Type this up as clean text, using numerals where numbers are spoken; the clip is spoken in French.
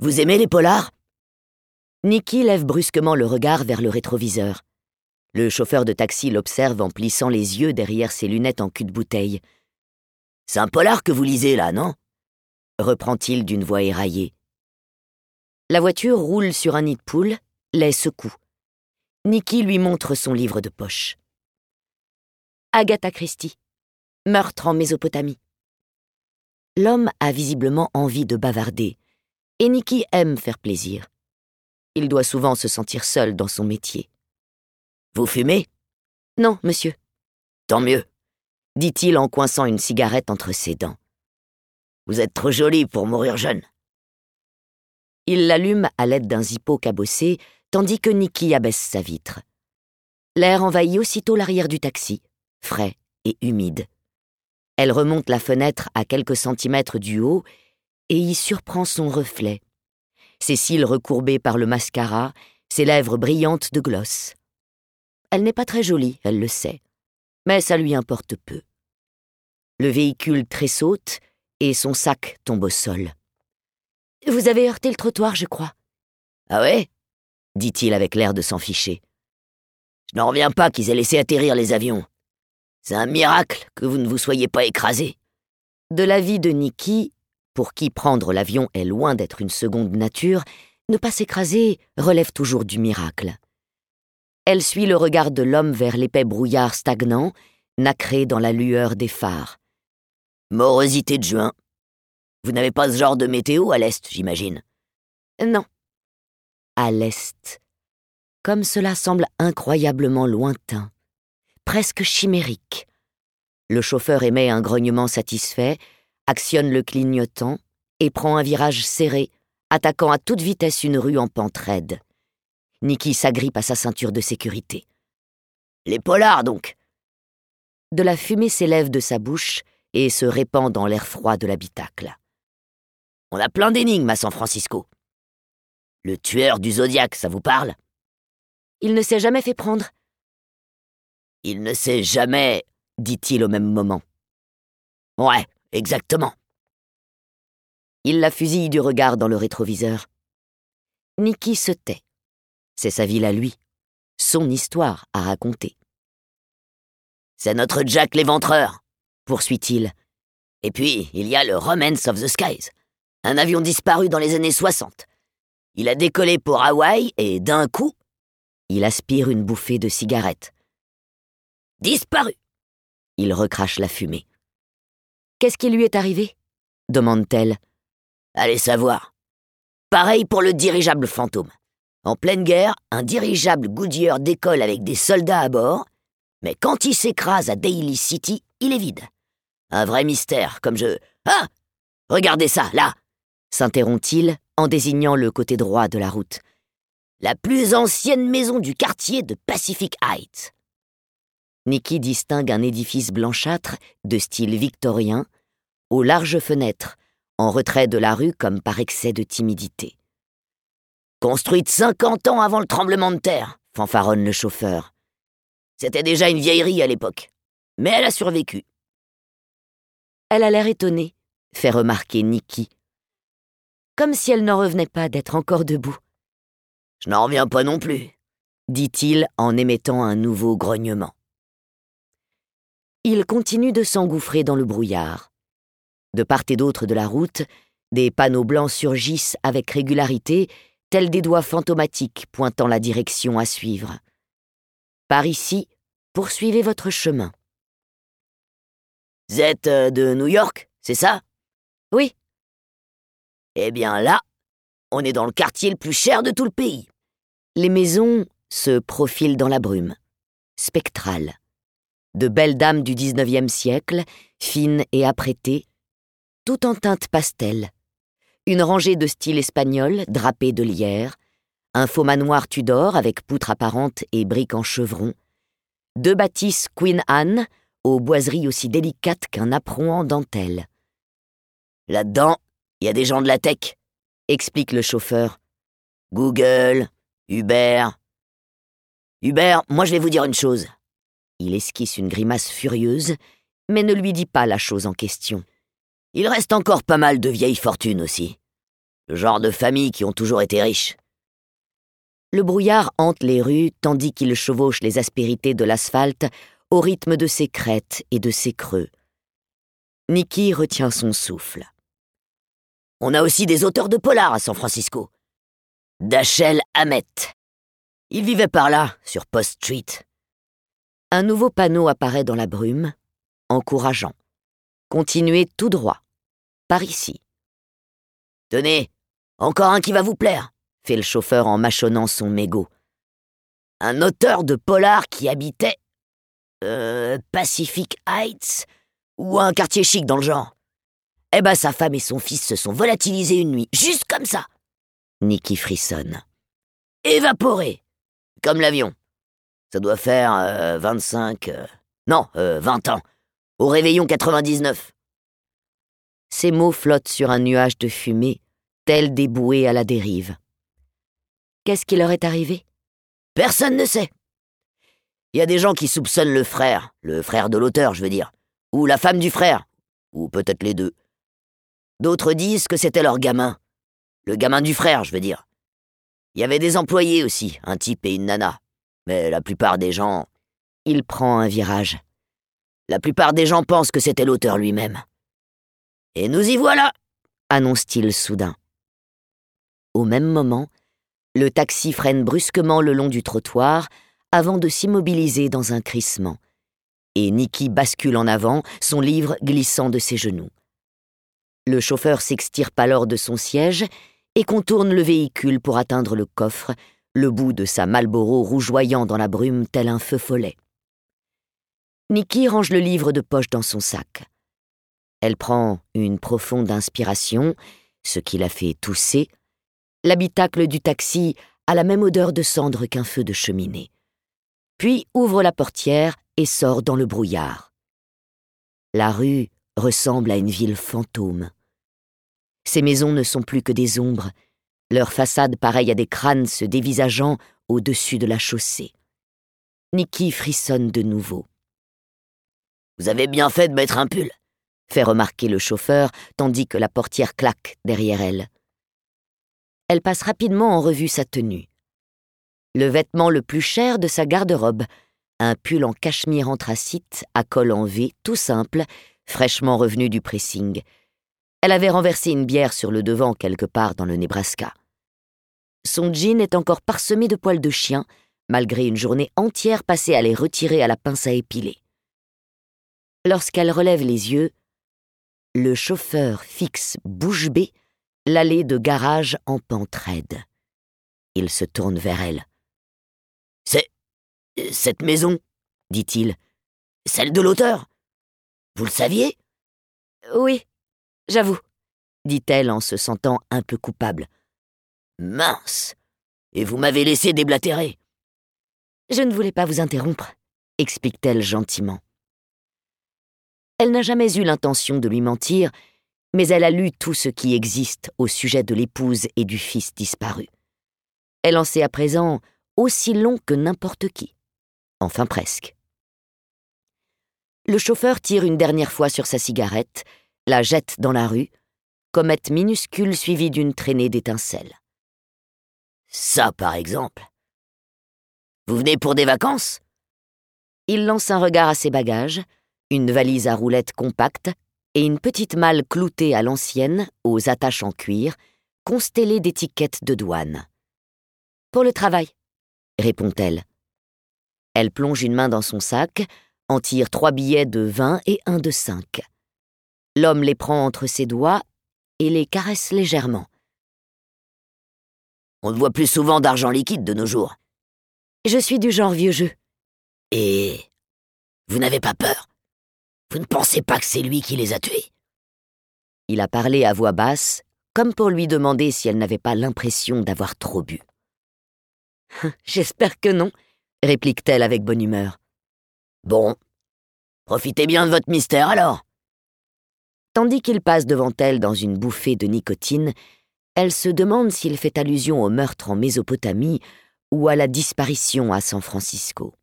Vous aimez les polars ?» Nicky lève brusquement le regard vers le rétroviseur. Le chauffeur de taxi l'observe en plissant les yeux derrière ses lunettes en cul-de-bouteille. « C'est un polar que vous lisez là, non ?» reprend-il d'une voix éraillée. La voiture roule sur un nid de poule, les secoue. Nicky lui montre son livre de poche. Agatha Christie. Meurtre en Mésopotamie. L'homme a visiblement envie de bavarder, et Nicky aime faire plaisir. Il doit souvent se sentir seul dans son métier. « Vous fumez ?»« Non, monsieur. »« Tant mieux, » dit-il en coinçant une cigarette entre ses dents. « Vous êtes trop jolie pour mourir jeune. » Il l'allume à l'aide d'un zippo cabossé, tandis que Nicky abaisse sa vitre. L'air envahit aussitôt l'arrière du taxi, frais et humide. Elle remonte la fenêtre à quelques centimètres du haut et y surprend son reflet. Ses cils recourbés par le mascara, ses lèvres brillantes de gloss. Elle n'est pas très jolie, elle le sait, mais ça lui importe peu. Le véhicule tressaute et son sac tombe au sol. « Vous avez heurté le trottoir, je crois. »« Ah ouais ?» dit-il avec l'air de s'en ficher. « Je n'en reviens pas qu'ils aient laissé atterrir les avions. C'est un miracle que vous ne vous soyez pas écrasé. » De l'avis de Nicky, pour qui prendre l'avion est loin d'être une seconde nature, ne pas s'écraser relève toujours du miracle. Elle suit le regard de l'homme vers l'épais brouillard stagnant, nacré dans la lueur des phares. « Morosité de juin. Vous n'avez pas ce genre de météo à l'Est, j'imagine. » »« Non. » À l'Est. Comme cela semble incroyablement lointain, presque chimérique. Le chauffeur émet un grognement satisfait, actionne le clignotant et prend un virage serré, attaquant à toute vitesse une rue en pente raide. Nicky s'agrippe à sa ceinture de sécurité. « Les polars, donc !» De la fumée s'élève de sa bouche et se répand dans l'air froid de l'habitacle. « On a plein d'énigmes à San Francisco. Le tueur du Zodiac, ça vous parle ? » ?»« Il ne s'est jamais fait prendre. »« Il ne s'est jamais... » dit-il au même moment. « Ouais, exactement. » Il la fusille du regard dans le rétroviseur. Nicky se tait. C'est sa ville à lui, son histoire à raconter. « C'est notre Jack l'Éventreur, » poursuit-il. « Et puis, il y a le Romance of the Skies, un avion disparu dans les années 60. Il a décollé pour Hawaï et d'un coup... » Il aspire une bouffée de cigarette. « Disparu !» Il recrache la fumée. « Qu'est-ce qui lui est arrivé ?» demande-t-elle. « Allez savoir. Pareil pour le dirigeable fantôme. En pleine guerre, un dirigeable Goodyear décolle avec des soldats à bord, mais quand il s'écrase à Daly City, il est vide. Un vrai mystère, comme je... Ah ! Regardez ça, là !» s'interrompt-il en désignant le côté droit de la route. « La plus ancienne maison du quartier de Pacific Heights. » Nicky distingue un édifice blanchâtre de style victorien, aux larges fenêtres, en retrait de la rue comme par excès de timidité. « Construite 50 ans avant le tremblement de terre, » fanfaronne le chauffeur. « C'était déjà une vieillerie à l'époque, mais elle a survécu. » Elle a l'air étonnée, fait remarquer Nicky. Comme si elle n'en revenait pas d'être encore debout. « Je n'en reviens pas non plus, » dit-il en émettant un nouveau grognement. Il continue de s'engouffrer dans le brouillard. De part et d'autre de la route, des panneaux blancs surgissent avec régularité, tels des doigts fantomatiques pointant la direction à suivre. Par ici, poursuivez votre chemin. « Vous êtes de New York, c'est ça ? » ?»« Oui. »« Eh bien là, on est dans le quartier le plus cher de tout le pays. » Les maisons se profilent dans la brume, spectrales. De belles dames du XIXe siècle, fines et apprêtées, tout en teinte pastel. Une rangée de style espagnol, drapée de lierre, un faux manoir Tudor avec poutres apparentes et briques en chevron, 2 bâtisses Queen Anne, aux boiseries aussi délicates qu'un apron en dentelle. « Là-dedans, il y a des gens de la tech, » explique le chauffeur. « Google, Uber. Uber, moi je vais vous dire une chose. » Il esquisse une grimace furieuse, mais ne lui dit pas la chose en question. « Il reste encore pas mal de vieilles fortunes aussi. Le genre de famille qui ont toujours été riches. Le brouillard hante les rues tandis qu'il chevauche les aspérités de l'asphalte au rythme de ses crêtes et de ses creux. Nicky retient son souffle. On a aussi des auteurs de polar à San Francisco. Dashiell Hammett. Il vivait par là, sur Post Street. Un nouveau panneau apparaît dans la brume, encourageant. Continuez tout droit. Par ici. Tenez, encore un qui va vous plaire, fait le chauffeur en mâchonnant son mégot. Un auteur de polar qui habitait Pacific Heights ou un quartier chic dans le genre. Eh ben, sa femme et son fils se sont volatilisés une nuit, juste comme ça. Nicky frissonne. Évaporés, comme l'avion. Ça doit faire 20 ans, au réveillon 99. Ces mots flottent sur un nuage de fumée, tels des bouées à la dérive. Qu'est-ce qui leur est arrivé? Personne ne sait. Il y a des gens qui soupçonnent le frère de l'auteur, je veux dire, ou la femme du frère, ou peut-être les deux. D'autres disent que c'était leur gamin, le gamin du frère, je veux dire. Il y avait des employés aussi, un type et une nana, mais la plupart des gens... Il prend un virage. La plupart des gens pensent que c'était l'auteur lui-même. Et nous y voilà, annonce-t-il soudain. Au même moment, le taxi freine brusquement le long du trottoir avant de s'immobiliser dans un crissement. Et Nicky bascule en avant, son livre glissant de ses genoux. Le chauffeur s'extirpe alors de son siège et contourne le véhicule pour atteindre le coffre, le bout de sa Marlboro rougeoyant dans la brume tel un feu follet. Nicky range le livre de poche dans son sac. Elle prend une profonde inspiration, ce qui la fait tousser. L'habitacle du taxi a la même odeur de cendre qu'un feu de cheminée. Puis ouvre la portière et sort dans le brouillard. La rue ressemble à une ville fantôme. Ces maisons ne sont plus que des ombres, leurs façades pareilles à des crânes se dévisageant au-dessus de la chaussée. Nicky frissonne de nouveau. « Vous avez bien fait de mettre un pull », fait remarquer le chauffeur tandis que la portière claque derrière elle. Elle passe rapidement en revue sa tenue. Le vêtement le plus cher de sa garde-robe, un pull en cachemire anthracite à col en V, tout simple, fraîchement revenu du pressing. Elle avait renversé une bière sur le devant quelque part dans le Nebraska. Son jean est encore parsemé de poils de chien, malgré une journée entière passée à les retirer à la pince à épiler. Lorsqu'elle relève les yeux, le chauffeur fixe bouche bée l'allée de garage en pente raide. Il se tourne vers elle. « C'est... cette maison, dit-il, celle de l'auteur. Vous le saviez ?»« Oui, j'avoue, dit-elle en se sentant un peu coupable. »« Mince, et vous m'avez laissé déblatérer. »« Je ne voulais pas vous interrompre, » explique-t-elle gentiment. Elle n'a jamais eu l'intention de lui mentir, mais elle a lu tout ce qui existe au sujet de l'épouse et du fils disparu. Elle en sait à présent aussi long que n'importe qui. Enfin presque. Le chauffeur tire une dernière fois sur sa cigarette, la jette dans la rue, comète minuscule suivie d'une traînée d'étincelles. « Ça, par exemple. Vous venez pour des vacances ?» Il lance un regard à ses bagages, une valise à roulettes compacte et une petite malle cloutée à l'ancienne, aux attaches en cuir, constellée d'étiquettes de douane. « Pour le travail, » répond-elle. Elle plonge une main dans son sac, en tire 3 billets de 20 et un de 5. L'homme les prend entre ses doigts et les caresse légèrement. « On ne voit plus souvent d'argent liquide de nos jours. »« Je suis du genre vieux jeu. »« Et vous n'avez pas peur ? Vous ne pensez pas que c'est lui qui les a tués ?» Il a parlé à voix basse, comme pour lui demander si elle n'avait pas l'impression d'avoir trop bu. « J'espère que non, » réplique-t-elle avec bonne humeur. « Bon, profitez bien de votre mystère alors. » Tandis qu'il passe devant elle dans une bouffée de nicotine, elle se demande s'il fait allusion au meurtre en Mésopotamie ou à la disparition à San Francisco.